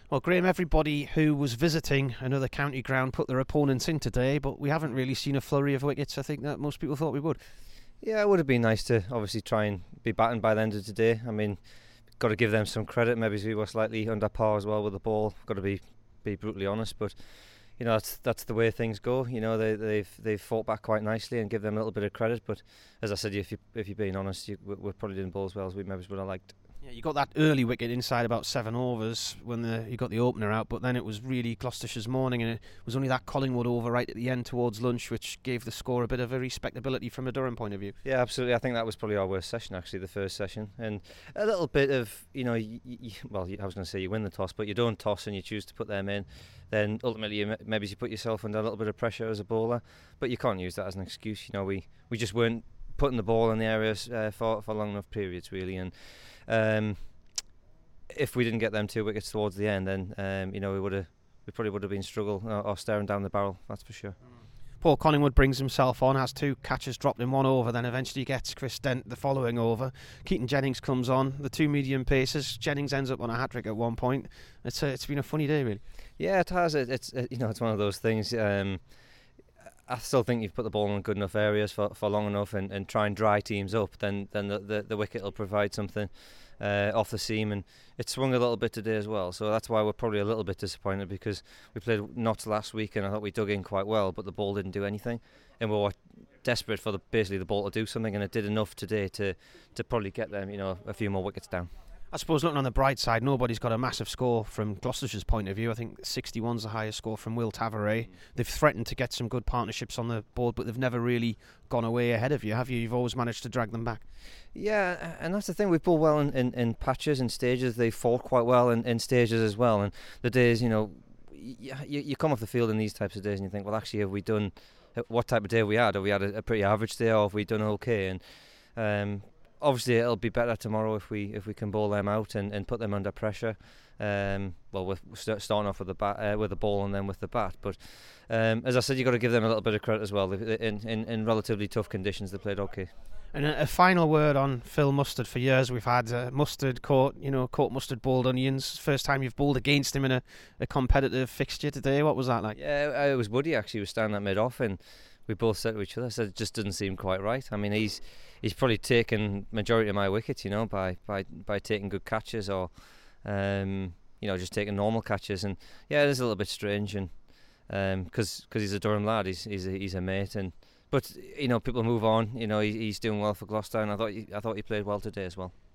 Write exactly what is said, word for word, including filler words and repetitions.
Well, Graham, everybody who was visiting another county ground put their opponents in today, but we haven't really seen a flurry of wickets. I think that most people thought we would. Yeah, it would have been nice to obviously try and be batting by the end of today. I mean, got to give them some credit. Maybe we were slightly under par as well with the ball. Got to be be brutally honest, but you know that's that's the way things go. You know they they've they've fought back quite nicely and give them a little bit of credit. But as I said, if you if you're being honest, you, we, we probably didn't bowl as well as we maybe would have liked. Yeah, you got that early wicket inside about seven overs when the, you got the opener out, but then it was really Gloucestershire's morning, and it was only that Collingwood over right at the end towards lunch which gave the score a bit of a respectability from a Durham point of view. Yeah, absolutely. I think that was probably our worst session, actually, the first session, and a little bit of, you know, y- y- well, I was going to say you win the toss, but you don't toss and you choose to put them in, then ultimately you, maybe you put yourself under a little bit of pressure as a bowler, but you can't use that as an excuse. You know, we, we just weren't putting the ball in the areas uh, for, for long enough periods, really, and um, if we didn't get them two wickets towards the end, then um, you know we would have, we probably would have been struggle or, or staring down the barrel. That's for sure. Paul Collingwood brings himself on, has two catches dropped in one over, then eventually gets Chris Dent the following over. Keaton Jennings comes on, the two medium paces. Jennings ends up on a hat trick at one point. It's a, it's been a funny day, really. Yeah, it has. It, it's it, you know it's one of those things. Um, I still think you've put the ball in good enough areas for, for long enough and, and try and dry teams up, then then the, the, the wicket will provide something uh, off the seam, and it swung a little bit today as well, so that's why we're probably a little bit disappointed, because we played Notts last week and I thought we dug in quite well, but the ball didn't do anything, and we were desperate for the basically the ball to do something, and it did enough today to, to probably get them, you know, a few more wickets down. I suppose looking on the bright side, nobody's got a massive score from Gloucestershire's point of view. I think sixty-one's the highest score from Will Tavares. Mm. They've threatened to get some good partnerships on the board, but they've never really gone away ahead of you, have you? You've always managed to drag them back. Yeah, and that's the thing. We've bowled well in, in, in patches and stages. They fought quite well in, in stages as well. And the days, you know, you, you come off the field in these types of days and you think, well, actually, have we done, what type of day have we had? Have we had a, a pretty average day, or have we done okay? And um, obviously, it'll be better tomorrow if we if we can bowl them out and, and put them under pressure. Um, well, we're starting off with the bat, uh, with the ball, and then with the bat. But um, as I said, you've got to give them a little bit of credit as well. In in, in relatively tough conditions, they played okay. And a, a final word on Phil Mustard. For years we've had uh, Mustard caught, you know, caught Mustard bowled onions. First time you've bowled against him in a, a competitive fixture today. What was that like? Yeah, it was Woody actually. He was standing at mid off, and we both said to each other, said it just doesn't seem quite right. I mean, he's he's probably taken majority of my wickets, you know, by by, by taking good catches, or um, you know, just taking normal catches. And yeah, it is a little bit strange, and because um, because he's a Durham lad, he's he's a, he's a mate, and but you know, people move on. You know, he, he's doing well for Gloucester, and I thought he, I thought he played well today as well.